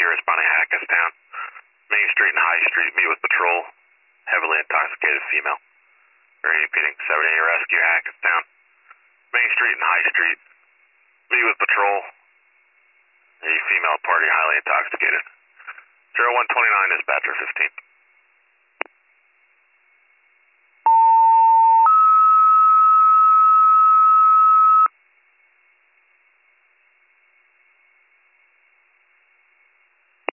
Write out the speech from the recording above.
Rescue responding Hackettstown. Main Street and High Street, meet with patrol. Heavily intoxicated female. Repeating, 7A Rescue Hackettstown. Main Street and High Street, meet with patrol. A female party highly intoxicated. 0129 dispatcher 15.